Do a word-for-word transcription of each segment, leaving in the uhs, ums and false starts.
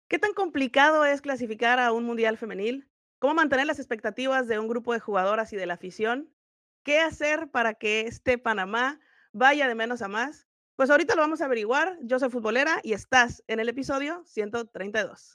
¿Qué tan complicado es clasificar a un mundial femenil? ¿Cómo mantener las expectativas de un grupo de jugadoras y de la afición? ¿Qué hacer para que este Panamá vaya de menos a más? Pues ahorita lo vamos a averiguar. Yo soy futbolera y estás en el episodio ciento treinta y dos.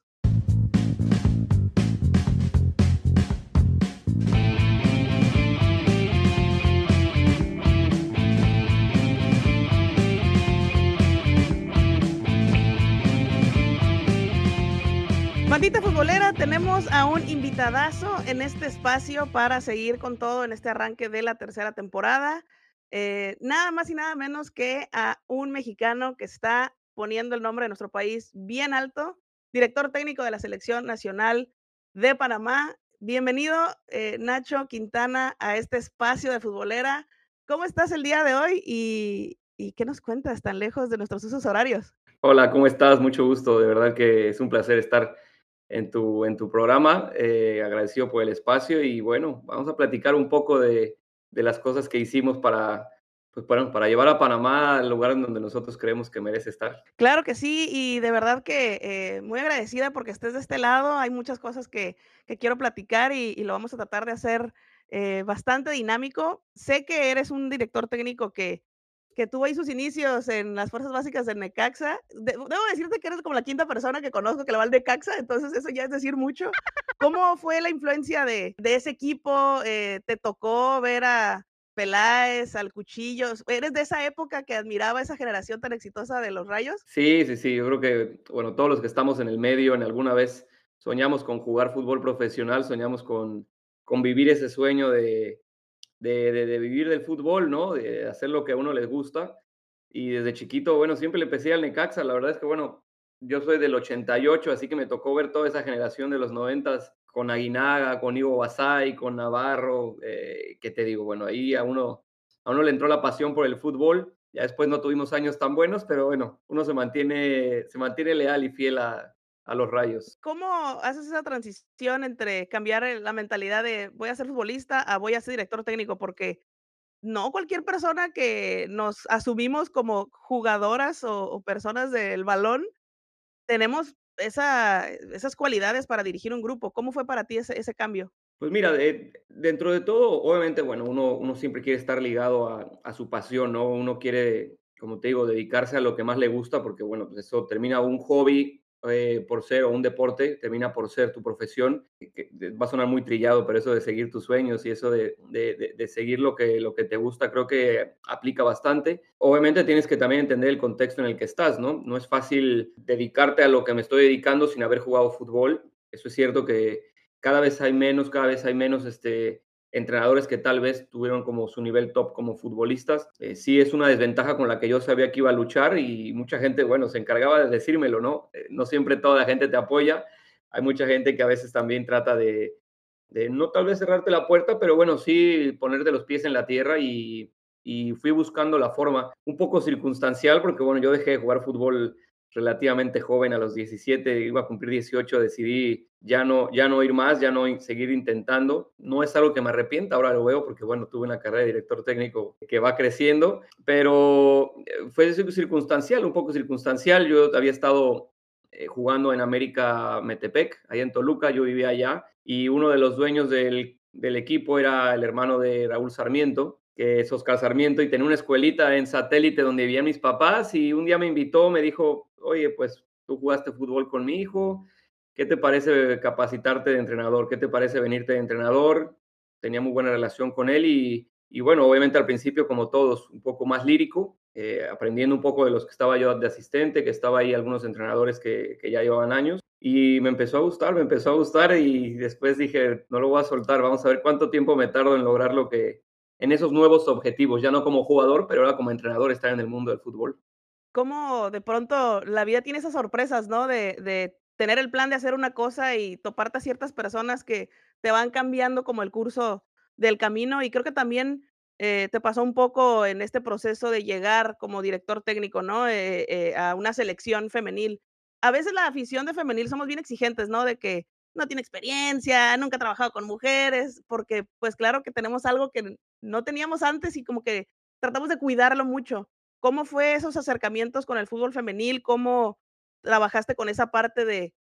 Bandita futbolera, tenemos a un invitadazo en este espacio para seguir con todo en este arranque de la tercera temporada. Eh, nada más y nada menos que a un mexicano que está poniendo el nombre de nuestro país bien alto, director técnico de la Selección Nacional de Panamá. Bienvenido, eh, Nacho Quintana, a este espacio de futbolera. ¿Cómo estás el día de hoy y, y qué nos cuentas tan lejos de nuestros usos horarios? Hola, ¿cómo estás? Mucho gusto, de verdad que es un placer estar en tu, en tu programa, eh, agradecido por el espacio y bueno, vamos a platicar un poco de, de las cosas que hicimos para, pues, para, para llevar a Panamá al lugar en donde nosotros creemos que merece estar. Claro que sí, y de verdad que, eh, muy agradecida porque estés de este lado. Hay muchas cosas que que quiero platicar y y lo vamos a tratar de hacer, eh, bastante dinámico. Sé que eres un director técnico que que tuvo ahí sus inicios en las fuerzas básicas del Necaxa. De debo decirte que eres como la quinta persona que conozco que le va al Necaxa, entonces eso ya es decir mucho. ¿Cómo fue la influencia de de ese equipo? Eh, ¿te tocó ver a Peláez, al Cuchillos? ¿Eres de esa época que admiraba esa generación tan exitosa de los Rayos? Sí, sí, sí, yo creo que, bueno, todos los que estamos en el medio, en alguna vez soñamos con jugar fútbol profesional, soñamos con, con vivir ese sueño de, de, de, de vivir del fútbol, ¿no? De hacer lo que a uno les gusta. Y desde chiquito, bueno, siempre le empecé al Necaxa. La verdad es que, bueno, yo soy del ochenta y ocho, así que me tocó ver toda esa generación de los noventas con Aguinaga, con Ivo Basay, con Navarro. Eh, ¿qué te digo? Bueno, ahí a uno, a uno le entró la pasión por el fútbol. Ya después no tuvimos años tan buenos, pero bueno, uno se mantiene, se mantiene leal y fiel a, a los Rayos. ¿Cómo haces esa transición entre cambiar el la mentalidad de voy a ser futbolista a voy a ser director técnico? Porque no cualquier persona que nos asumimos como jugadoras o o personas del balón, tenemos esa esas cualidades para dirigir un grupo. ¿Cómo fue para ti ese ese cambio? Pues mira, de- dentro de todo, obviamente, bueno, uno, uno siempre quiere estar ligado a, a su pasión, ¿no? Uno quiere, como te digo, dedicarse a lo que más le gusta, porque, bueno, pues eso termina un hobby eh, por ser, o un deporte, termina por ser tu profesión, que, que va a sonar muy trillado, pero eso de seguir tus sueños y eso de, de, de- de seguir lo que, lo que te gusta, creo que aplica bastante. Obviamente tienes que también entender el contexto en el que estás, ¿no? No es fácil dedicarte a lo que me estoy dedicando sin haber jugado fútbol. Eso es cierto que cada vez hay menos, cada vez hay menos este, entrenadores que tal vez tuvieron como su nivel top como futbolistas. Eh, sí es una desventaja con la que yo sabía que iba a luchar y mucha gente, bueno, se encargaba de decírmelo, ¿no? Eh, no siempre toda la gente te apoya. Hay mucha gente que a veces también trata de, de no tal vez cerrarte la puerta, pero bueno, sí ponerte los pies en la tierra y, y fui buscando la forma, un poco circunstancial, porque bueno, yo dejé de jugar fútbol relativamente joven, a los diecisiete, iba a cumplir dieciocho, decidí ya no, ya no ir más, ya no seguir intentando. No es algo que me arrepienta, ahora lo veo porque, bueno, tuve una carrera de director técnico que va creciendo, pero eh, fue circunstancial, un poco circunstancial. Yo había estado eh, jugando en América Metepec, allá en Toluca, yo vivía allá, y uno de los dueños del, del equipo era el hermano de Raúl Sarmiento, que es Oscar Sarmiento, y tenía una escuelita en satélite donde vivían mis papás, y un día me invitó, me dijo, oye, pues tú jugaste fútbol con mi hijo, ¿qué te parece capacitarte de entrenador? ¿Qué te parece venirte de entrenador? Tenía muy buena relación con él y, y bueno, obviamente al principio, como todos, un poco más lírico, eh, aprendiendo un poco de los que estaba yo de asistente, que estaba ahí algunos entrenadores que, que ya llevaban años. Y me empezó a gustar, me empezó a gustar y después dije, no lo voy a soltar, vamos a ver cuánto tiempo me tardo en lograr lo que, en esos nuevos objetivos, ya no como jugador, pero ahora como entrenador, estar en el mundo del fútbol. Cómo de pronto la vida tiene esas sorpresas, ¿no? De de tener el plan de hacer una cosa y toparte a ciertas personas que te van cambiando como el curso del camino. Y creo que también, eh, te pasó un poco en este proceso de llegar como director técnico, ¿no? Eh eh, a una selección femenil. A veces la afición de femenil somos bien exigentes, ¿no? De que no tiene experiencia, nunca ha trabajado con mujeres, porque, pues, claro que tenemos algo que no teníamos antes y como que tratamos de cuidarlo mucho. ¿Cómo fue esos acercamientos con el fútbol femenil? ¿Cómo trabajaste con esa parte de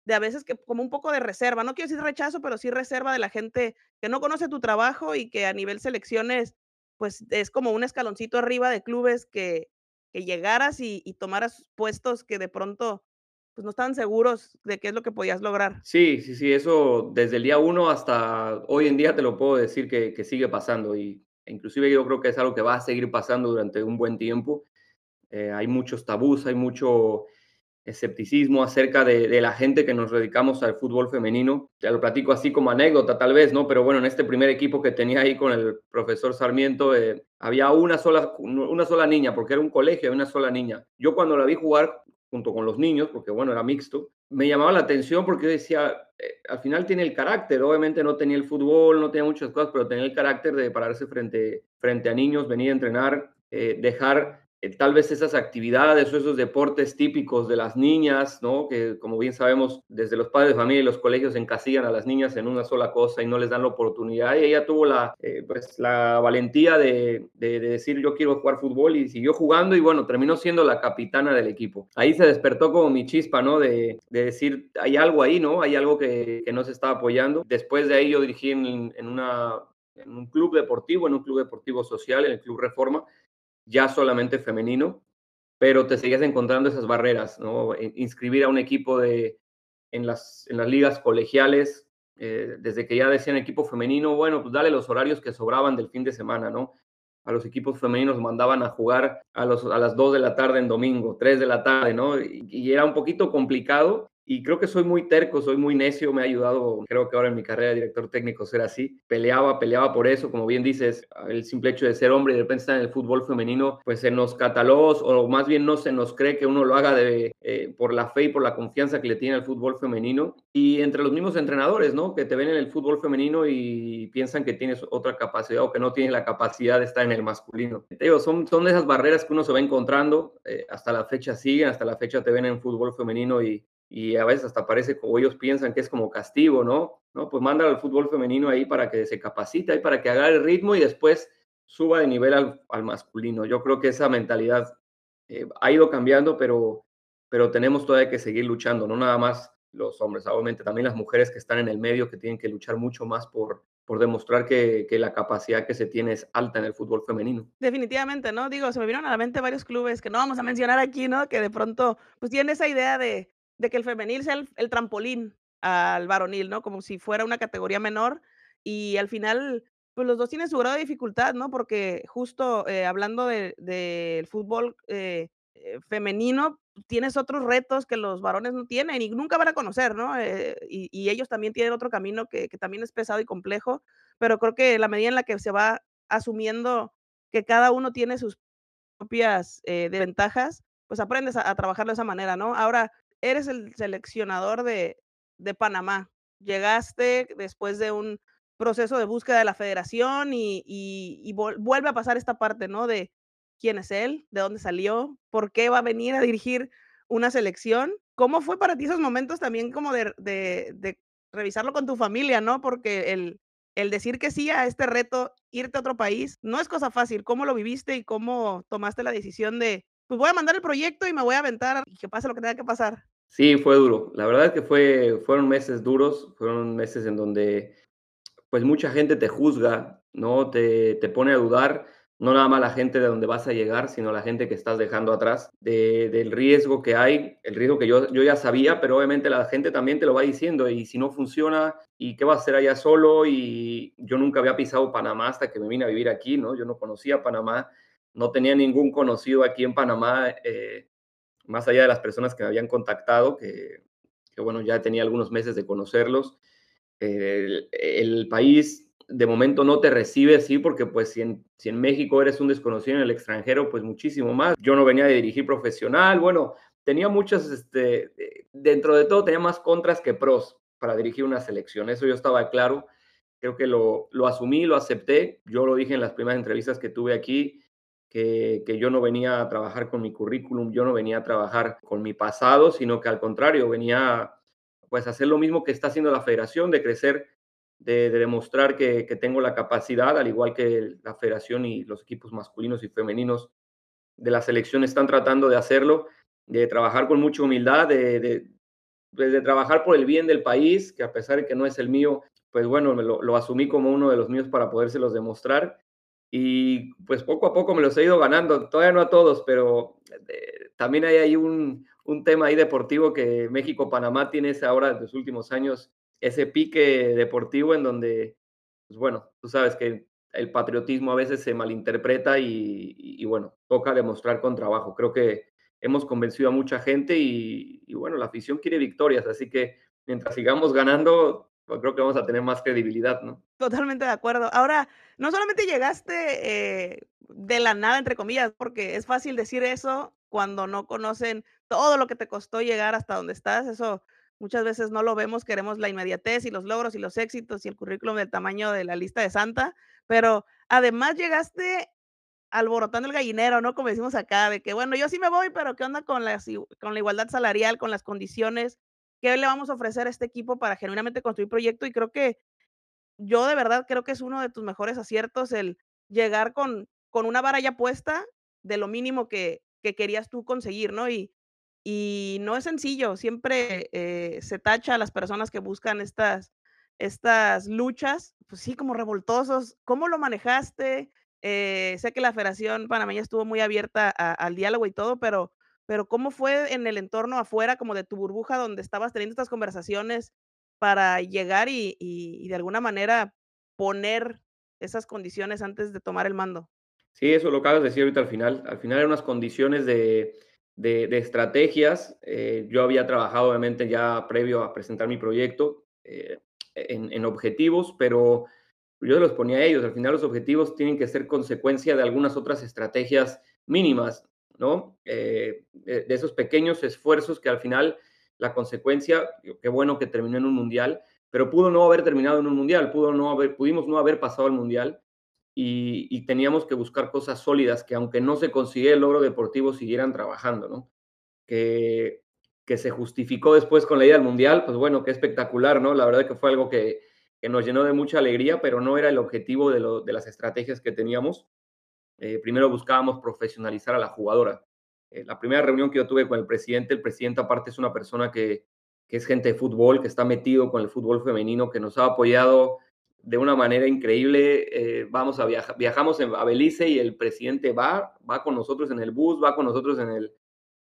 de a veces que como un poco de reserva, no quiero decir rechazo, pero sí reserva de la gente que no conoce tu trabajo y que a nivel selecciones, pues es como un escaloncito arriba de clubes que, que llegaras y, y tomaras puestos que de pronto pues no estaban seguros de qué es lo que podías lograr. Sí, sí, sí, eso desde el día uno hasta hoy en día te lo puedo decir que, que sigue pasando y e inclusive yo creo que es algo que va a seguir pasando durante un buen tiempo. Eh, hay muchos tabús, hay mucho escepticismo acerca de, de la gente que nos dedicamos al fútbol femenino. Ya lo platico así como anécdota tal vez, ¿no? Pero bueno, en este primer equipo que tenía ahí con el profesor Sarmiento, eh, había una sola, una sola niña, porque era un colegio, había una sola niña. Yo cuando la vi jugar junto con los niños, porque bueno, era mixto, me llamaba la atención porque yo decía, eh, al final tiene el carácter, obviamente no tenía el fútbol, no tenía muchas cosas, pero tenía el carácter de pararse frente, frente a niños, venir a entrenar, eh, dejar eh, tal vez esas actividades o esos deportes típicos de las niñas, ¿no? Que como bien sabemos, desde los padres de familia y los colegios encasillan a las niñas en una sola cosa y no les dan la oportunidad. Y ella tuvo la, eh, pues, la valentía de, de, de, decir yo quiero jugar fútbol y siguió jugando y bueno, terminó siendo la capitana del equipo. Ahí se despertó como mi chispa, ¿no? De, de decir, hay algo ahí, ¿no? Hay algo que, que no se está apoyando. Después de ahí yo dirigí en, en, una, en un club deportivo, en un club deportivo social, en el Club Reforma, ya solamente femenino, pero te seguías encontrando esas barreras, ¿no? Inscribir a un equipo de, en, las, en las ligas colegiales, eh, desde que ya decían equipo femenino, bueno, pues dale los horarios que sobraban del fin de semana, ¿no? A los equipos femeninos mandaban a jugar a, los, a las dos de la tarde en domingo, tres de la tarde, ¿no? Y, y era un poquito complicado. Y creo que soy muy terco, soy muy necio, me ha ayudado, creo que ahora en mi carrera de director técnico ser así. Peleaba, peleaba por eso, como bien dices, el simple hecho de ser hombre y de repente estar en el fútbol femenino, pues se nos catalogó, o más bien no se nos cree que uno lo haga de, eh, por la fe y por la confianza que le tiene al fútbol femenino. Y entre los mismos entrenadores, ¿no? Que te ven en el fútbol femenino y piensan que tienes otra capacidad o que no tienes la capacidad de estar en el masculino. Te digo, son, son esas barreras que uno se va encontrando, eh, hasta la fecha siguen, hasta la fecha te ven en fútbol femenino y y a veces hasta parece como ellos piensan que es como castigo, ¿no? No, pues mándalo al fútbol femenino ahí para que se capacite, ahí para que haga el ritmo y después suba de nivel al, al masculino. Yo creo que esa mentalidad eh, ha ido cambiando, pero, pero tenemos todavía que seguir luchando, no nada más los hombres, obviamente también las mujeres que están en el medio, que tienen que luchar mucho más por, por demostrar que, que la capacidad que se tiene es alta en el fútbol femenino. Definitivamente, ¿no? Digo, se me vieron a la mente varios clubes que no vamos a mencionar aquí, ¿no? Que de pronto, pues tienen esa idea de, de que el femenil sea el, el trampolín al varonil, ¿no? Como si fuera una categoría menor y al final, pues los dos tienen su grado de dificultad, ¿no? Porque justo eh, hablando del de, del fútbol eh, eh, femenino, tienes otros retos que los varones no tienen y nunca van a conocer, ¿no? Eh, y, y, ellos también tienen otro camino que, que también es pesado y complejo, pero creo que la medida en la que se va asumiendo que cada uno tiene sus propias eh, desventajas, pues aprendes a, a, trabajarlo de esa manera, ¿no? Ahora, eres el seleccionador de, de Panamá. Llegaste después de un proceso de búsqueda de la federación y, y, y vol vuelve a pasar esta parte, ¿no? De quién es él, de dónde salió, por qué va a venir a dirigir una selección. ¿Cómo fue para ti esos momentos también como de, de, de revisarlo con tu familia, ¿no? Porque el, el decir que sí a este reto, irte a otro país, no es cosa fácil. ¿Cómo lo viviste y cómo tomaste la decisión de, pues voy a mandar el proyecto y me voy a aventar y que pase lo que tenga que pasar? Sí, fue duro. La verdad es que fue, fueron meses duros, fueron meses en donde pues mucha gente te juzga, ¿no? Te, te pone a dudar, no nada más la gente de donde vas a llegar, sino la gente que estás dejando atrás, de, del riesgo que hay, el riesgo que yo, yo ya sabía, pero obviamente la gente también te lo va diciendo, y si no funciona, ¿y qué vas a hacer allá solo? Y yo nunca había pisado Panamá hasta que me vine a vivir aquí, ¿no? Yo no conocía Panamá, no tenía ningún conocido aquí en Panamá, eh, más allá de las personas que me habían contactado, que, que bueno, ya tenía algunos meses de conocerlos. El, el, país de momento no te recibe así porque pues si en, si en México eres un desconocido en el extranjero, pues muchísimo más. Yo no venía de dirigir profesional, bueno, tenía muchas, este, dentro de todo tenía más contras que pros para dirigir una selección, eso yo estaba claro, creo que lo, lo asumí, lo acepté, yo lo dije en las primeras entrevistas que tuve aquí, que, que yo no venía a trabajar con mi currículum, yo no venía a trabajar con mi pasado, sino que al contrario, venía pues hacer lo mismo que está haciendo la federación, de crecer, de, de demostrar que, que, tengo la capacidad, al igual que la federación y los equipos masculinos y femeninos de la selección están tratando de hacerlo, de trabajar con mucha humildad, de, de, pues, de trabajar por el bien del país, que a pesar de que no es el mío, pues bueno, me lo, lo asumí como uno de los míos para podérselos demostrar. Y pues poco a poco me los he ido ganando, todavía no a todos, pero eh, también hay ahí un, un tema ahí deportivo que México-Panamá tiene ese ahora en los últimos años, ese pique deportivo en donde, pues bueno, tú sabes que el patriotismo a veces se malinterpreta y, y, y bueno, toca demostrar con trabajo. Creo que hemos convencido a mucha gente y, y bueno, la afición quiere victorias, así que mientras sigamos ganando, pues creo que vamos a tener más credibilidad, ¿no? Totalmente de acuerdo. Ahora, no solamente llegaste, eh, de la nada, entre comillas, porque es fácil decir eso cuando no conocen todo lo que te costó llegar hasta donde estás. Eso muchas veces no lo vemos, queremos la inmediatez y los logros y los éxitos y el currículum del tamaño de la lista de Santa, pero además llegaste alborotando el gallinero, ¿no? Como decimos acá, de que bueno, yo sí me voy, pero ¿qué onda con las igu con la igualdad salarial, con las condiciones? ¿Qué le vamos a ofrecer a este equipo para genuinamente construir proyecto? Y creo que yo de verdad creo que es uno de tus mejores aciertos el llegar con con una vara ya puesta de lo mínimo que que querías tú conseguir, ¿no? Y y no es sencillo, siempre, eh, se tacha a las personas que buscan estas estas luchas, pues sí, como revoltosos. ¿Cómo lo manejaste? Eh, sé que la Federación Panameña estuvo muy abierta a al diálogo y todo, pero pero, ¿cómo fue en el entorno afuera, como de tu burbuja, donde estabas teniendo estas conversaciones para llegar y y y de alguna manera poner esas condiciones antes de tomar el mando? Sí, eso lo acabas de decir ahorita al final. Al final eran unas condiciones de, de, de estrategias. Eh, yo había trabajado, obviamente, ya previo a presentar mi proyecto eh, en, en objetivos, pero yo los ponía a ellos. Al final los objetivos tienen que ser consecuencia de algunas otras estrategias mínimas, ¿no? Eh, de, de esos pequeños esfuerzos que al final la consecuencia, qué bueno que terminó en un mundial, pero pudo no haber terminado en un mundial, pudo no haber, pudimos no haber pasado al mundial y, y, teníamos que buscar cosas sólidas que aunque no se consiguiera el logro deportivo siguieran trabajando, ¿no? Que, que se justificó después con la ida al Mundial, pues bueno, qué espectacular, ¿no? La verdad que fue algo que, que nos llenó de mucha alegría, pero no era el objetivo de, lo, de las estrategias que teníamos. Eh, primero buscábamos profesionalizar a la jugadora. Eh, la primera reunión que yo tuve con el presidente, el presidente aparte es una persona que, que es gente de fútbol, que está metido con el fútbol femenino, que nos ha apoyado de una manera increíble. Eh, vamos a viajar, viajamos a Belice y el presidente va, va con nosotros en el bus, va con nosotros en el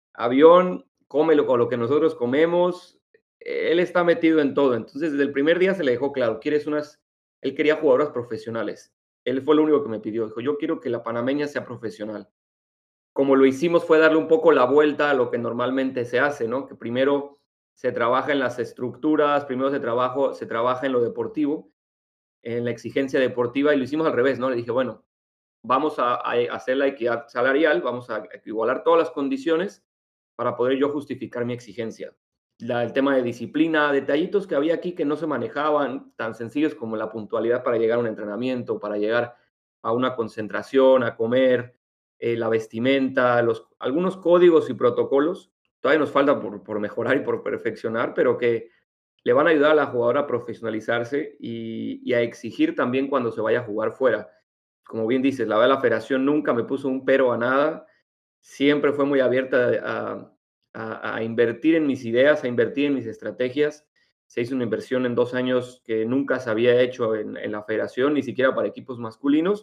avión, come lo, con lo que nosotros comemos. Él está metido en todo. Entonces, desde el primer día se le dejó claro, quieres unas, él quería jugadoras profesionales. Él fue lo único que me pidió. Dijo, yo quiero que la panameña sea profesional. Como lo hicimos fue darle un poco la vuelta a lo que normalmente se hace, ¿no? Que primero se trabaja en las estructuras, primero se, trabajo, se trabaja en lo deportivo, en la exigencia deportiva, y lo hicimos al revés, ¿no? Le dije, bueno, vamos a, a hacer la equidad salarial, vamos a igualar todas las condiciones para poder yo justificar mi exigencia. La, el tema de disciplina, detallitos que había aquí que no se manejaban, tan sencillos como la puntualidad para llegar a un entrenamiento, para llegar a una concentración, a comer, eh, la vestimenta, los, algunos códigos y protocolos. Todavía nos falta por, por mejorar y por perfeccionar, pero que le van a ayudar a la jugadora a profesionalizarse y, y a exigir también cuando se vaya a jugar fuera. Como bien dices, la verdad la federación nunca me puso un pero a nada, siempre fue muy abierta a, a, a invertir en mis ideas, a invertir en mis estrategias. Se hizo una inversión en dos años que nunca se había hecho en, en la federación, ni siquiera para equipos masculinos.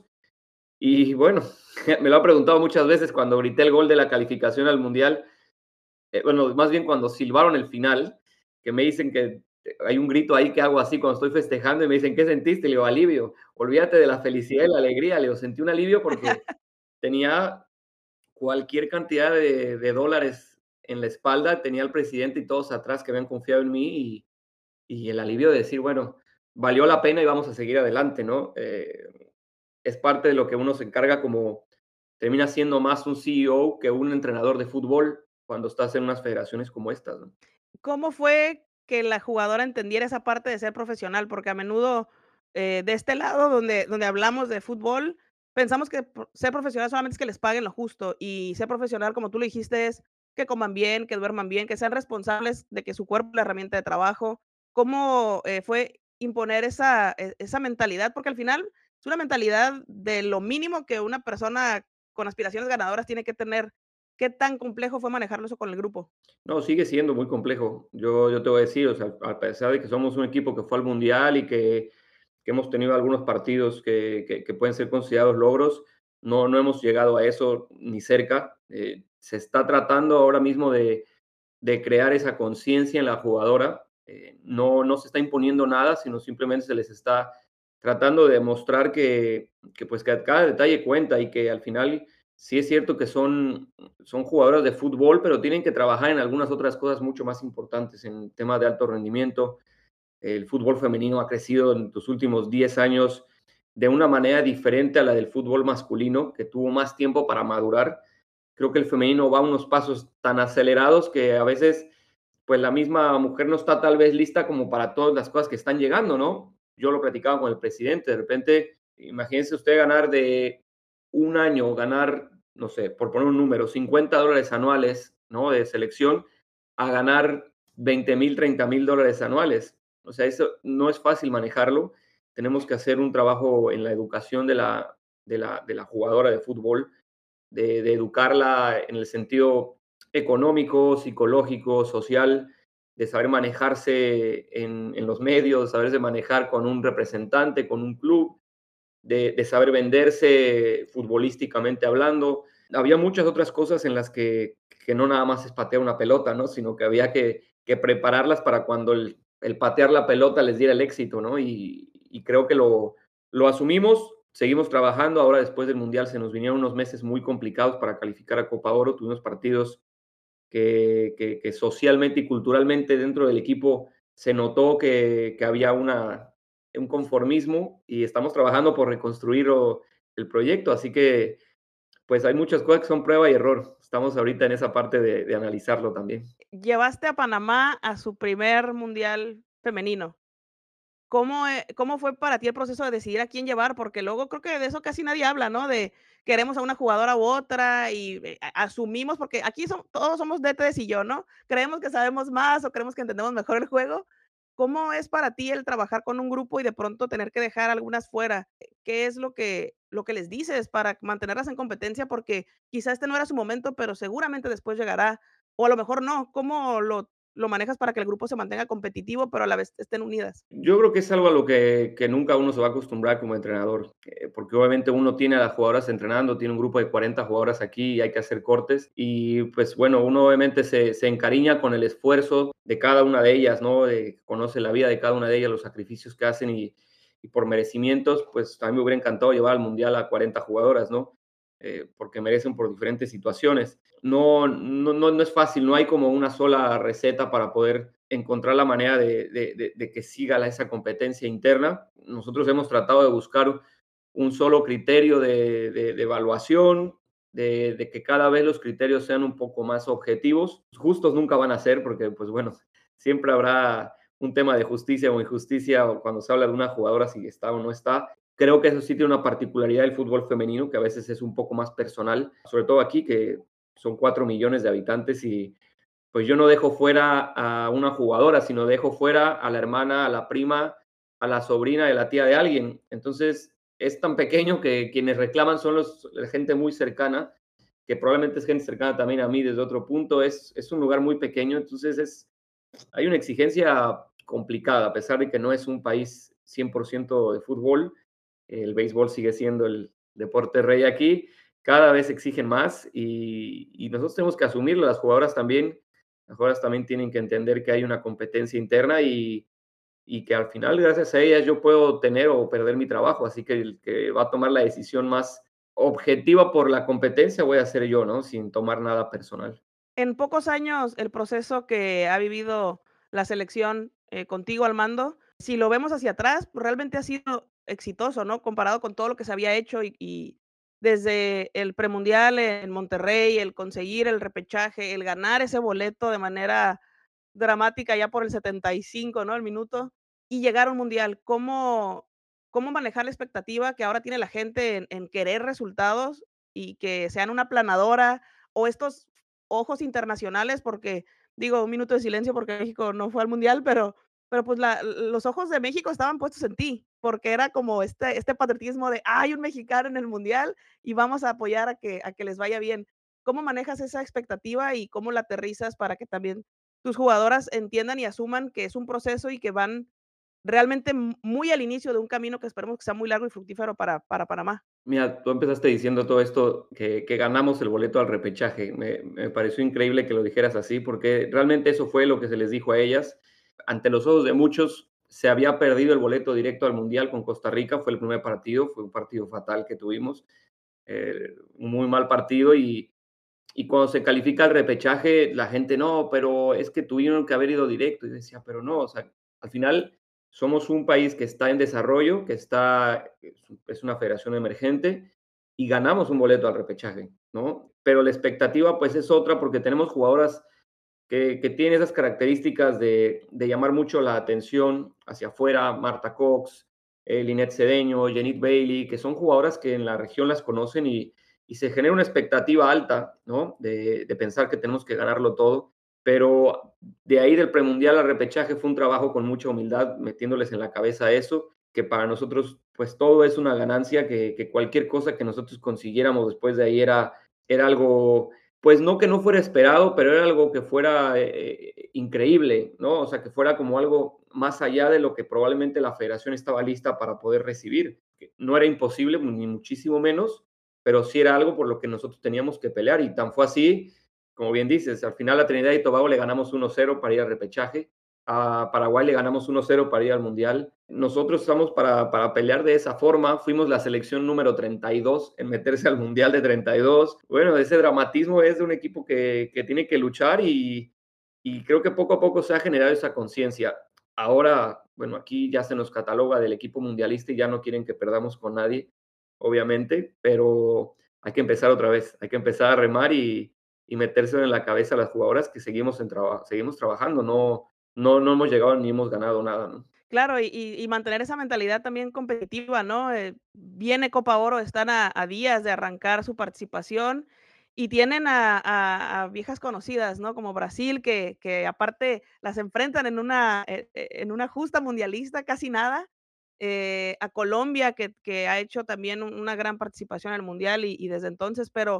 Y bueno, me lo ha preguntado muchas veces cuando grité el gol de la calificación al Mundial, eh, bueno, más bien cuando silbaron el final, que me dicen que hay un grito ahí que hago así cuando estoy festejando y me dicen, ¿qué sentiste? Le digo, alivio. Olvídate de la felicidad y la alegría. Le digo, sentí un alivio porque tenía cualquier cantidad de, de dólares en la espalda, tenía al presidente y todos atrás que habían confiado en mí y, y el alivio de decir, bueno, valió la pena y vamos a seguir adelante, ¿no? Eh, es parte de lo que uno se encarga como, termina siendo más un C E O que un entrenador de fútbol cuando estás en unas federaciones como estas, ¿no? ¿Cómo fue que la jugadora entendiera esa parte de ser profesional? Porque a menudo, eh, de este lado donde donde hablamos de fútbol, pensamos que por ser profesional solamente es que les paguen lo justo, y ser profesional, como tú lo dijiste, es que coman bien, que duerman bien, que sean responsables de que su cuerpo es la herramienta de trabajo. ¿Cómo, eh, fue imponer esa e esa mentalidad? Porque al final es una mentalidad de lo mínimo que una persona con aspiraciones ganadoras tiene que tener ¿Qué tan complejo fue manejarlo eso con el grupo? No, sigue siendo muy complejo. Yo yo te voy a decir, o sea, a pesar de que somos un equipo que fue al mundial y que que hemos tenido algunos partidos que que que pueden ser considerados logros, no no hemos llegado a eso ni cerca. Eh, se está tratando ahora mismo de de crear esa conciencia en la jugadora. Eh, no no se está imponiendo nada, sino simplemente se les está tratando de demostrar que que, pues, que cada detalle cuenta y que al final sí es cierto que son son jugadoras de fútbol, pero tienen que trabajar en algunas otras cosas mucho más importantes, en temas de alto rendimiento. El fútbol femenino ha crecido en los últimos diez años de una manera diferente a la del fútbol masculino, que tuvo más tiempo para madurar. Creo que el femenino va a unos pasos tan acelerados que a veces, pues la misma mujer no está tal vez lista como para todas las cosas que están llegando, ¿no? Yo lo platicaba con el presidente, de repente, imagínese usted ganar de un año, ganar, no sé, por poner un número, cincuenta dólares anuales, ¿no? De selección, a ganar veinte mil, treinta mil dólares anuales. O sea, eso no es fácil manejarlo. Tenemos que hacer un trabajo en la educación de la, de la, de la jugadora de fútbol, de, de educarla en el sentido económico, psicológico, social, de saber manejarse en, en los medios, saberse manejar con un representante, con un club, de, de saber venderse futbolísticamente hablando. Había muchas otras cosas en las que, que no nada más es patear una pelota, ¿no? Sino que había que, que prepararlas para cuando el, el, patear la pelota les diera el éxito, ¿no? Y, y creo que lo, lo asumimos, seguimos trabajando. Ahora, después del Mundial, se nos vinieron unos meses muy complicados para calificar a Copa Oro. Tuvimos partidos que, que, que socialmente y culturalmente dentro del equipo se notó que, que había una, un conformismo y estamos trabajando por reconstruir o, el proyecto. Así que, pues hay muchas cosas que son prueba y error. Estamos ahorita en esa parte de, de analizarlo también. Llevaste a Panamá a su primer mundial femenino. ¿Cómo, eh, cómo fue para ti el proceso de decidir a quién llevar? Porque luego creo que de eso casi nadie habla, ¿no? De queremos a una jugadora u otra y eh, a- asumimos, porque aquí son, todos somos D Ts y yo, ¿no? Creemos que sabemos más o creemos que entendemos mejor el juego. ¿Cómo es para ti el trabajar con un grupo y de pronto tener que dejar algunas fuera? ¿Qué es lo que, lo que les dices para mantenerlas en competencia? Porque quizá este no era su momento, pero seguramente después llegará. O a lo mejor no. ¿Cómo lo, lo manejas para que el grupo se mantenga competitivo, pero a la vez estén unidas? Yo creo que es algo a lo que, que nunca uno se va a acostumbrar como entrenador, eh, porque obviamente uno tiene a las jugadoras entrenando, tiene un grupo de cuarenta jugadoras aquí y hay que hacer cortes y pues bueno, uno obviamente se, se encariña con el esfuerzo de cada una de ellas, ¿no? De, conoce la vida de cada una de ellas, los sacrificios que hacen y, y por merecimientos, pues a mí me hubiera encantado llevar al Mundial a cuarenta jugadoras, ¿no? Eh, porque merecen por diferentes situaciones. No, no, no, no es fácil, no hay como una sola receta para poder encontrar la manera de, de, de, de que siga la, esa competencia interna. Nosotros hemos tratado de buscar un solo criterio de, de, de evaluación, de, de, que cada vez los criterios sean un poco más objetivos. Justos nunca van a ser porque, pues bueno, siempre habrá un tema de justicia o injusticia cuando se habla de una jugadora si está o no está. Creo que eso sí tiene una particularidad del fútbol femenino que a veces es un poco más personal, sobre todo aquí que son cuatro millones de habitantes y pues yo no dejo fuera a una jugadora, sino dejo fuera a la hermana, a la prima, a la sobrina de la tía de alguien. Entonces, es tan pequeño que quienes reclaman son los, la gente muy cercana, que probablemente es gente cercana también a mí desde otro punto. Es, es un lugar muy pequeño, entonces es, hay una exigencia complicada, a pesar de que no es un país cien por ciento de fútbol, el béisbol sigue siendo el deporte rey aquí, cada vez exigen más y, y nosotros tenemos que asumirlo, las jugadoras también, las jugadoras también tienen que entender que hay una competencia interna y, y que al final, gracias a ellas, yo puedo tener o perder mi trabajo, así que el que va a tomar la decisión más objetiva por la competencia voy a ser yo, ¿no? Sin tomar nada personal. En pocos años, el proceso que ha vivido la selección, eh, contigo al mando, si lo vemos hacia atrás, pues, realmente ha sido exitoso, ¿no? Comparado con todo lo que se había hecho y y desde el premundial en Monterrey, el conseguir el repechaje, el ganar ese boleto de manera dramática ya por el setenta y cinco, ¿no? El minuto, y llegar a un mundial. ¿Cómo cómo manejar la expectativa que ahora tiene la gente en en querer resultados y que sean una aplanadora o estos ojos internacionales? Porque, digo, un minuto de silencio porque México no fue al mundial, pero pero, pues, la los ojos de México estaban puestos en ti, porque era como este este patriotismo de: "Hay un mexicano en el mundial y vamos a apoyar a que a que les vaya bien". ¿cómo manejas esa expectativa y cómo la aterrizas para que también tus jugadoras entiendan y asuman que es un proceso y que van realmente m muy al inicio de un camino que esperemos que sea muy largo y fructífero para para Panamá? Mira, tú empezaste diciendo todo esto, que que ganamos el boleto al repechaje. Me me pareció increíble que lo dijeras así, porque realmente eso fue lo que se les dijo a ellas. Ante los ojos de muchos, se había perdido el boleto directo al Mundial con Costa Rica, fue el primer partido, fue un partido fatal que tuvimos, eh, un muy mal partido, y y cuando se califica el repechaje, la gente: "No, pero es que tuvieron que haber ido directo", y decía: "Pero no, o sea, al final somos un país que está en desarrollo, que está es una federación emergente y ganamos un boleto al repechaje", ¿no? Pero la expectativa, pues, es otra, porque tenemos jugadoras que que tienen esas características de de llamar mucho la atención hacia afuera, Marta Cox, eh, Linette Cedeño, Yenit Bailey, que son jugadoras que en la región las conocen y y se genera una expectativa alta, ¿no? De de pensar que tenemos que ganarlo todo, pero de ahí del premundial al repechaje fue un trabajo con mucha humildad, metiéndoles en la cabeza eso, que para nosotros, pues, todo es una ganancia, que que cualquier cosa que nosotros consiguiéramos después de ahí era era algo, pues, no que no fuera esperado, pero era algo que fuera, eh, increíble, ¿no? O sea, que fuera como algo más allá de lo que probablemente la federación estaba lista para poder recibir. Que no era imposible, ni muchísimo menos, pero sí era algo por lo que nosotros teníamos que pelear, y tan fue así, como bien dices, al final a Trinidad y Tobago le ganamos uno cero para ir al repechaje, a Paraguay le ganamos uno cero para ir al Mundial. Nosotros estamos para para pelear de esa forma, fuimos la selección número treinta y dos en meterse al Mundial de treinta y dos. Bueno, ese dramatismo es de un equipo que que tiene que luchar, y y creo que poco a poco se ha generado esa conciencia. Ahora, bueno, aquí ya se nos cataloga del equipo mundialista y ya no quieren que perdamos con nadie, obviamente, pero hay que empezar otra vez, hay que empezar a remar y, y meterse en la cabeza a las jugadoras que seguimos, en traba- seguimos trabajando, no, no, no hemos llegado ni hemos ganado nada, ¿no? Claro, y y y mantener esa mentalidad también competitiva, ¿no? Eh, viene Copa Oro, están a a días de arrancar su participación y tienen a a a viejas conocidas, ¿no? Como Brasil, que que aparte las enfrentan en una, eh, eh, en una justa mundialista, casi nada, eh, a Colombia, que que ha hecho también un una gran participación en el mundial y y desde entonces, pero,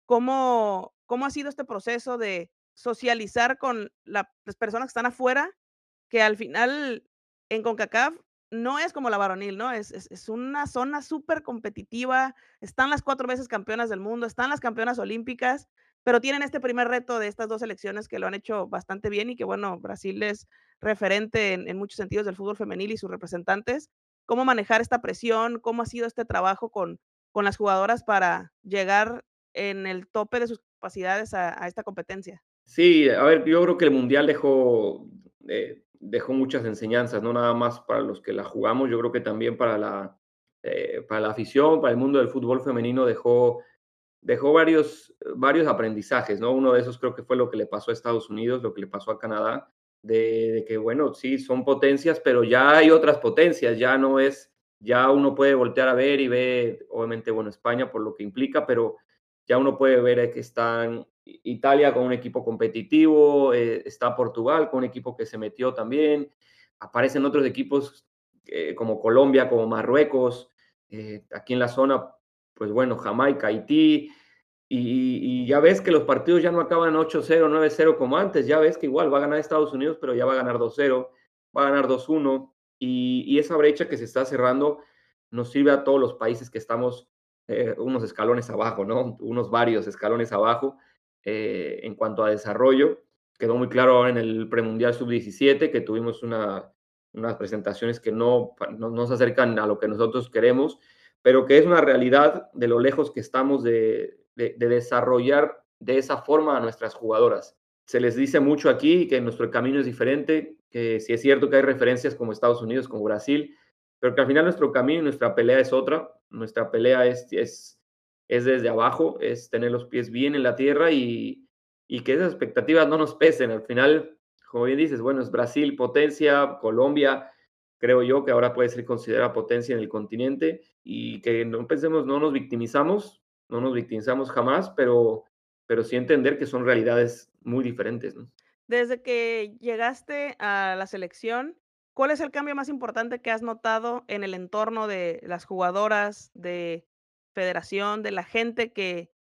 ¿cómo cómo ha sido este proceso de socializar con la las personas que están afuera que al final en CONCACAF no es como la varonil, ¿no? Es es es una zona súper competitiva, están las cuatro veces campeonas del mundo, están las campeonas olímpicas, pero tienen este primer reto de estas dos selecciones que lo han hecho bastante bien y que, bueno, Brasil es referente en en muchos sentidos del fútbol femenil y sus representantes. ¿Cómo manejar esta presión? ¿Cómo ha sido este trabajo con con las jugadoras para llegar en el tope de sus capacidades a a esta competencia? Sí, a ver, yo creo que el mundial dejó, eh, dejó muchas enseñanzas, no nada más para los que la jugamos, yo creo que también para la, eh, para la afición, para el mundo del fútbol femenino dejó dejó varios, varios aprendizajes, ¿no? Uno de esos creo que fue lo que le pasó a Estados Unidos, lo que le pasó a Canadá, de, de que, bueno, sí, son potencias, pero ya hay otras potencias, ya no es, ya uno puede voltear a ver y ve, obviamente, bueno, España por lo que implica, pero ya uno puede ver que están Italia con un equipo competitivo, eh, está Portugal con un equipo que se metió también, aparecen otros equipos eh, como Colombia, como Marruecos, eh, aquí en la zona, pues bueno, Jamaica, Haití, y, y, ya ves que los partidos ya no acaban ocho cero, nueve cero como antes, ya ves que igual va a ganar Estados Unidos, pero ya va a ganar dos cero, va a ganar dos uno, y, y esa brecha que se está cerrando nos sirve a todos los países que estamos eh, unos escalones abajo, ¿no? Unos varios escalones abajo eh, en cuanto a desarrollo. Quedó muy claro ahora en el premundial sub diecisiete que tuvimos una, unas presentaciones que no, no, no se acercan a lo que nosotros queremos, pero que es una realidad de lo lejos que estamos de, de, de desarrollar de esa forma a nuestras jugadoras. Se les dice mucho aquí que nuestro camino es diferente, que sí es cierto que hay referencias como Estados Unidos, como Brasil, pero que al final nuestro camino y nuestra pelea es otra. Nuestra pelea es, es, es desde abajo, es tener los pies bien en la tierra y, y que esas expectativas no nos pesen. Al final, como bien dices, bueno, es Brasil, potencia, Colombia, creo yo que ahora puede ser considerada potencia en el continente y que no pensemos, no nos victimizamos, no nos victimizamos jamás, pero, pero sí entender que son realidades muy diferentes, ¿no? Desde que llegaste a la selección, ¿cuál es el cambio más importante que has notado en el entorno de las jugadoras, de federación, de la gente que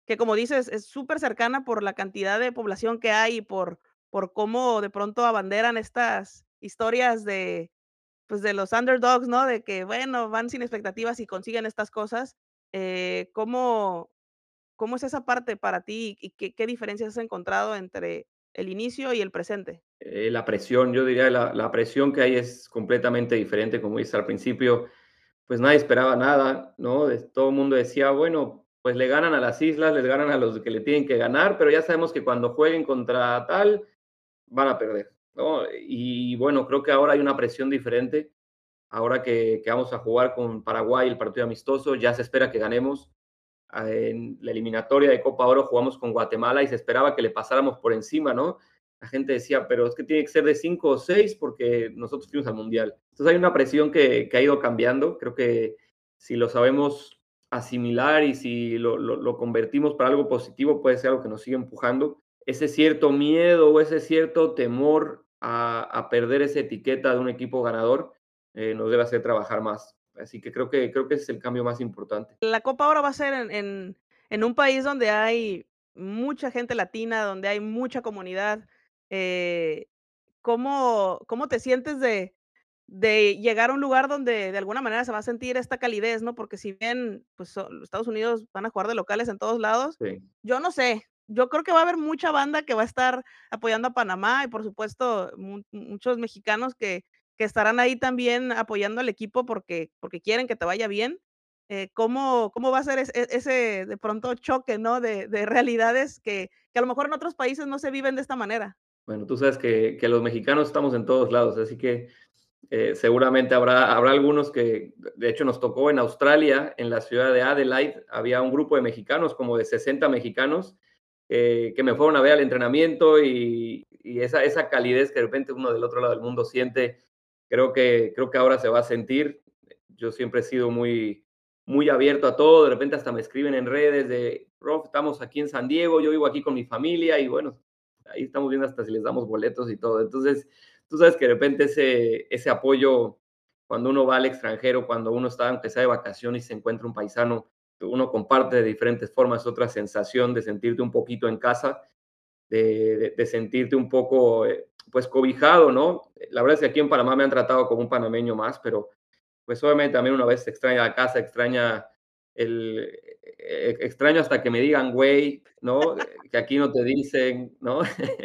que como dices, es súper cercana por la cantidad de población que hay y por por cómo de pronto abanderan estas historias de, pues, de los underdogs, ¿no? De que, bueno, van sin expectativas y consiguen estas cosas. Eh, ¿cómo cómo es esa parte para ti y qué qué diferencias has encontrado entre el inicio y el presente? Eh, la presión, yo diría la la presión que hay es completamente diferente, como dices al principio, pues nadie esperaba nada, ¿no? De todo el mundo decía, bueno, pues le ganan a las islas, les ganan a los que le tienen que ganar, pero ya sabemos que cuando jueguen contra tal, van a perder, ¿no? Y bueno, creo que ahora hay una presión diferente. Ahora que, que vamos a jugar con Paraguay el partido amistoso, ya se espera que ganemos. Ah, en la eliminatoria de Copa Oro jugamos con Guatemala y se esperaba que le pasáramos por encima, ¿no? La gente decía, pero es que tiene que ser de cinco o seis porque nosotros fuimos al Mundial. Entonces hay una presión que, que ha ido cambiando. Creo que si lo sabemos asimilar y si lo, lo, lo convertimos para algo positivo, puede ser algo que nos sigue empujando. Ese cierto miedo o ese cierto temor a, a perder esa etiqueta de un equipo ganador eh, nos debe hacer trabajar más. Así que creo que creo que ese es el cambio más importante. La Copa ahora va a ser en en en un país donde hay mucha gente latina, donde hay mucha comunidad, eh, ¿cómo cómo te sientes de de llegar a un lugar donde de alguna manera se va a sentir esta calidez, ¿no? Porque si bien, pues, so los Estados Unidos van a jugar de locales en todos lados, Sí. yo no sé, yo creo que va a haber mucha banda que va a estar apoyando a Panamá y, por supuesto, mu muchos mexicanos que que estarán ahí también apoyando al equipo porque porque quieren que te vaya bien. Eh, ¿cómo cómo va a ser es e ese, de pronto, choque, no? De de realidades que que a lo mejor en otros países no se viven de esta manera. Bueno, tú sabes que que los mexicanos estamos en todos lados, así que, eh, seguramente habrá habrá algunos que, de hecho, nos tocó en Australia, en la ciudad de Adelaide, había un grupo de mexicanos, como de sesenta mexicanos, eh, que me fueron a ver al entrenamiento y y esa esa calidez que de repente uno del otro lado del mundo siente, creo que creo que ahora se va a sentir. Yo siempre he sido muy muy abierto a todo, de repente hasta me escriben en redes de: "Prof, estamos aquí en San Diego, yo vivo aquí con mi familia", y bueno, ahí estamos viendo hasta si les damos boletos y todo. Entonces, tú sabes que de repente ese, ese apoyo, cuando uno va al extranjero, cuando uno está, aunque sea de vacaciones y se encuentra un paisano, uno comparte de diferentes formas otra sensación de sentirte un poquito en casa, de, de, de sentirte un poco, eh, pues, cobijado, ¿no? La verdad es que aquí en Panamá me han tratado como un panameño más, pero pues obviamente también una vez extraña la casa, extraña el, eh, extraño hasta que me digan güey, ¿no? Que aquí no te dicen, ¿no?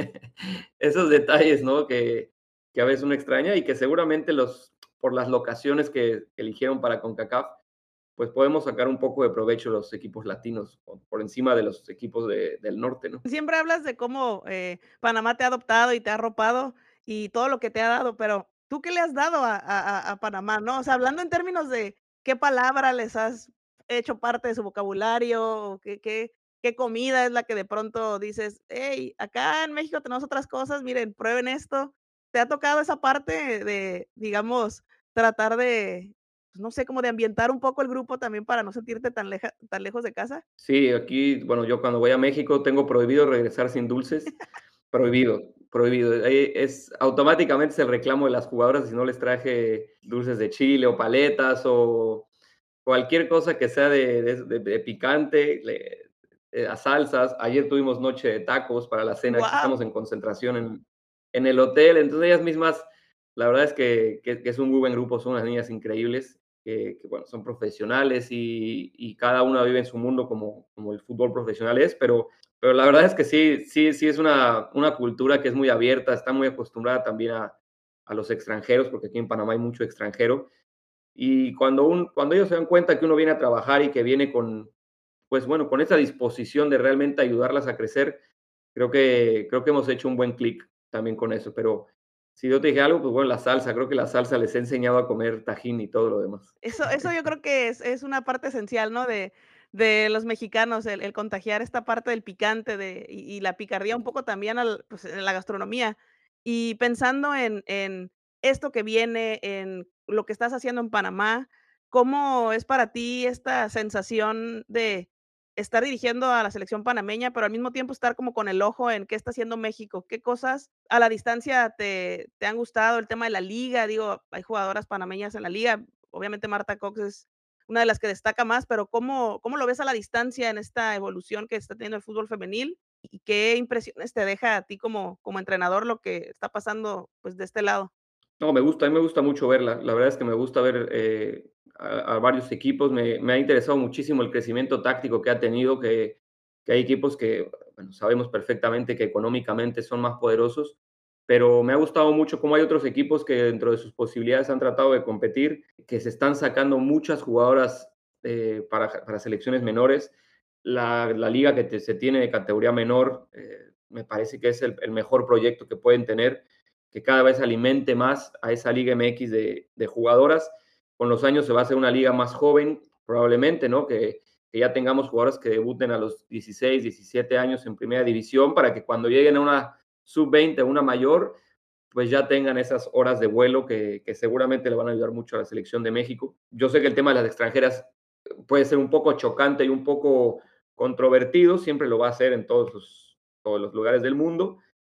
Esos detalles, ¿no? Que, que a veces uno extraña y que seguramente los, por las locaciones que eligieron para CONCACAF, pues podemos sacar un poco de provecho los equipos latinos por por encima de los equipos de, del norte, ¿no? Siempre hablas de cómo, eh, Panamá te ha adoptado y te ha arropado y todo lo que te ha dado, pero, ¿tú qué le has dado a a a a Panamá, no? O sea, hablando en términos de qué palabra les has hecho parte de su vocabulario, o qué qué qué comida es la que de pronto dices: "Hey, acá en México tenemos otras cosas, miren, prueben esto". ¿Te ha tocado esa parte de, digamos, tratar de, pues, no sé, como de ambientar un poco el grupo también para no sentirte tan leja tan lejos de casa? Sí, aquí, bueno, yo cuando voy a México tengo prohibido regresar sin dulces, prohibido, prohibido. Eh, es automáticamente es el reclamo de las jugadoras si no les traje dulces de chile o paletas o cualquier cosa que sea de, de, de- de picante, le- eh, a salsas. Ayer tuvimos noche de tacos para la cena, aquí Guau. estamos en concentración en, en el hotel, entonces ellas mismas, la verdad es que, que- que es un muy buen grupo, son unas niñas increíbles, que, que, bueno, son profesionales y, y cada una vive en su mundo como, como el fútbol profesional es, pero, pero la verdad es que sí, sí, sí es una, una cultura que es muy abierta, está muy acostumbrada también a, a los extranjeros, porque aquí en Panamá hay mucho extranjero, y cuando, un, cuando ellos se dan cuenta que uno viene a trabajar y que viene con, pues bueno, con esa disposición de realmente ayudarlas a crecer, creo que, creo que hemos hecho un buen clic también con eso. Pero si yo te dije algo, pues bueno, la salsa, creo que la salsa les he enseñado a comer tajín y todo lo demás. Eso eso yo creo que es es una parte esencial, ¿no? De de los mexicanos, el el contagiar esta parte del picante de y y la picardía un poco también al pues, en la gastronomía. Y pensando en en esto que viene, en lo que estás haciendo en Panamá, ¿cómo es para ti esta sensación de estar dirigiendo a la selección panameña, pero al mismo tiempo estar como con el ojo en qué está haciendo México? ¿Qué cosas a la distancia te te han gustado? El tema de la liga, digo, hay jugadoras panameñas en la liga, obviamente Marta Cox es una de las que destaca más, pero ¿cómo cómo lo ves a la distancia en esta evolución que está teniendo el fútbol femenil? ¿Y qué impresiones te deja a ti como como entrenador lo que está pasando, pues, de este lado? No, me gusta, a mí me gusta mucho verla. La verdad es que me gusta ver eh, a, a varios equipos. Me, me ha interesado muchísimo el crecimiento táctico que ha tenido, que, que hay equipos que, bueno, sabemos perfectamente que económicamente son más poderosos, pero me ha gustado mucho cómo hay otros equipos que dentro de sus posibilidades han tratado de competir, que se están sacando muchas jugadoras eh, para, para selecciones menores. La, la liga que te- se tiene de categoría menor, eh, me parece que es el, el mejor proyecto que pueden tener, que cada vez alimente más a esa Liga M X de, de jugadoras. Con los años se va a hacer una liga más joven, probablemente, ¿no? Que, que ya tengamos jugadoras que debuten a los dieciséis, diecisiete años en primera división, para que cuando lleguen a una sub veinte, una mayor, pues ya tengan esas horas de vuelo que, que seguramente le van a ayudar mucho a la selección de México. Yo sé que el tema de las extranjeras puede ser un poco chocante y un poco controvertido, siempre lo va a ser en todos los, todos los lugares del mundo,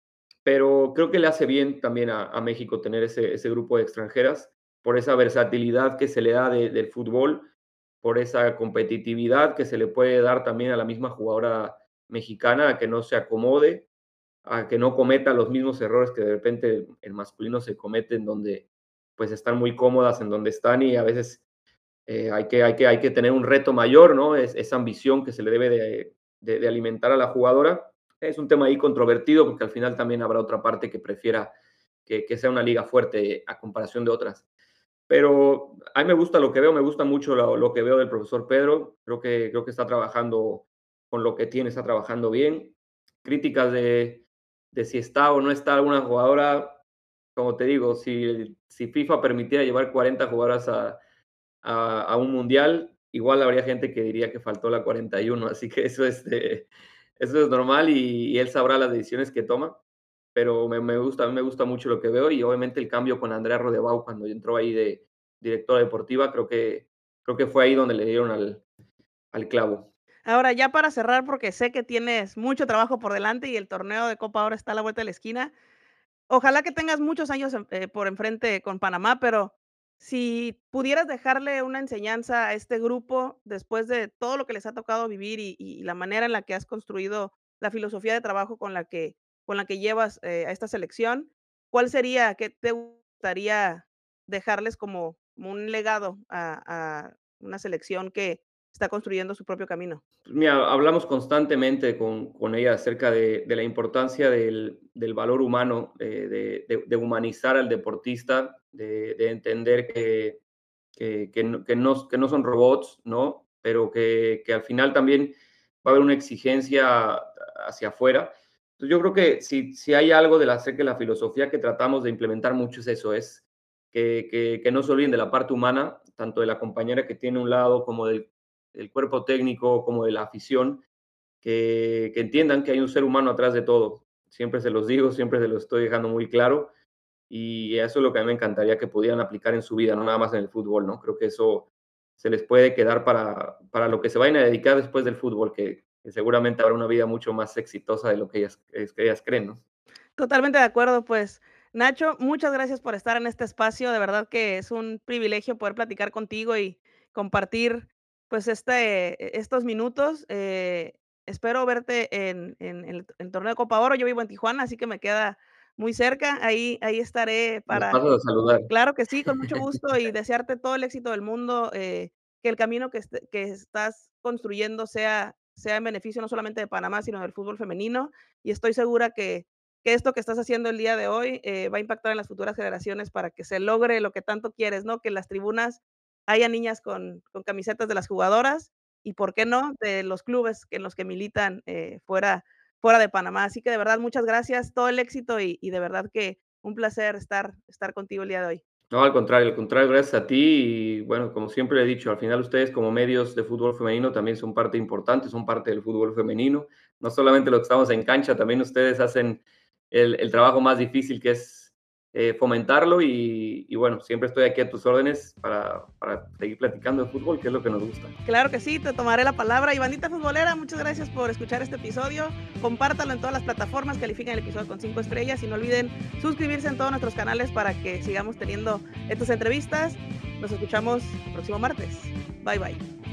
pero creo que le hace bien también a, a México tener ese, ese, grupo de extranjeras por esa versatilidad que se le da de, del fútbol, por esa competitividad que se le puede dar también a la misma jugadora mexicana, a que no se acomode, a que no cometa los mismos errores que de repente el masculino se comete, en donde pues están muy cómodas en donde están, y a veces eh, hay, que, hay, que, hay que tener un reto mayor, ¿no? Es, esa ambición que se le debe de, de, de alimentar a la jugadora. Es un tema ahí controvertido, porque al final también habrá otra parte que prefiera que, que sea una liga fuerte a comparación de otras. Pero a mí me gusta lo que veo, me gusta mucho lo, lo que veo del profesor Pedro. Creo que, creo que está trabajando con lo que tiene, está trabajando bien. Críticas de, de si está o no está alguna jugadora, como te digo, si, si FIFA permitiera llevar cuarenta jugadoras a, a, a un mundial, igual habría gente que diría que faltó la cuarenta y uno, así que eso es, eh, eso es normal, y, y él sabrá las decisiones que toma, pero me, me, gusta, a mí me gusta mucho lo que veo, y obviamente el cambio con Andrea Rodebau cuando entró ahí de directora deportiva, creo que, creo que fue ahí donde le dieron al, al clavo. Ahora, ya para cerrar, porque sé que tienes mucho trabajo por delante y el torneo de Copa ahora está a la vuelta de la esquina. Ojalá que tengas muchos años en eh, por enfrente con Panamá, pero si pudieras dejarle una enseñanza a este grupo después de todo lo que les ha tocado vivir y y la manera en la que has construido la filosofía de trabajo con la que con la que llevas, eh, a esta selección, ¿cuál sería? ¿Qué te gustaría dejarles como como un legado a a una selección que está construyendo su propio camino? Pues mira, hablamos constantemente con, con ella acerca de, de la importancia del, del valor humano, eh, de, de, de, humanizar al deportista, de, de entender que, que, que, no, que, no, que no son robots, ¿no? Pero que, que al final también va a haber una exigencia hacia afuera. Entonces yo creo que si, si hay algo de la, acerca de la filosofía que tratamos de implementar mucho es eso, es que, que, que no se olviden de la parte humana, tanto de la compañera que tiene un lado como del el cuerpo técnico, como de la afición, que, que, entiendan que hay un ser humano atrás de todo. Siempre se los digo, siempre se los estoy dejando muy claro, y eso es lo que a mí me encantaría que pudieran aplicar en su vida, no nada más en el fútbol, ¿no? Creo que eso se les puede quedar para, para lo que se vayan a dedicar después del fútbol, que, que seguramente habrá una vida mucho más exitosa de lo que ellas, que ellas creen, ¿no? Totalmente de acuerdo, pues, Nacho, muchas gracias por estar en este espacio, de verdad que es un privilegio poder platicar contigo y compartir, pues, este, e estos minutos, eh, espero verte en en el el torneo de Copa Oro. Yo vivo en Tijuana, así que me queda muy cerca, ahí ahí estaré Nos para pasas a saludar. claro que sí, con mucho gusto, y desearte todo el éxito del mundo, eh, que el camino que este que estás construyendo sea sea en beneficio no solamente de Panamá, sino del fútbol femenino, y estoy segura que que esto que estás haciendo el día de hoy, eh, va a impactar en las futuras generaciones para que se logre lo que tanto quieres, ¿no? Que en las tribunas haya niñas con con camisetas de las jugadoras y, ¿por qué no?, de los clubes en los que militan, eh, fuera fuera de Panamá. Así que de verdad, muchas gracias, todo el éxito y y de verdad que un placer estar estar contigo el día de hoy. No, al contrario, al contrario, gracias a ti. Y bueno, como siempre he dicho, al final ustedes como medios de fútbol femenino también son parte importante, son parte del fútbol femenino. No solamente los que estamos en cancha, también ustedes hacen el, el trabajo más difícil, que es eh, fomentarlo. Y, y, bueno, siempre estoy aquí a tus órdenes para, para seguir platicando de fútbol, que es lo que nos gusta. Claro que sí, te tomaré la palabra. Y bandita futbolera, muchas gracias por escuchar este episodio. Compártalo en todas las plataformas, califiquen el episodio con cinco estrellas y no olviden suscribirse en todos nuestros canales para que sigamos teniendo estas entrevistas. Nos escuchamos el próximo martes. Bye, bye.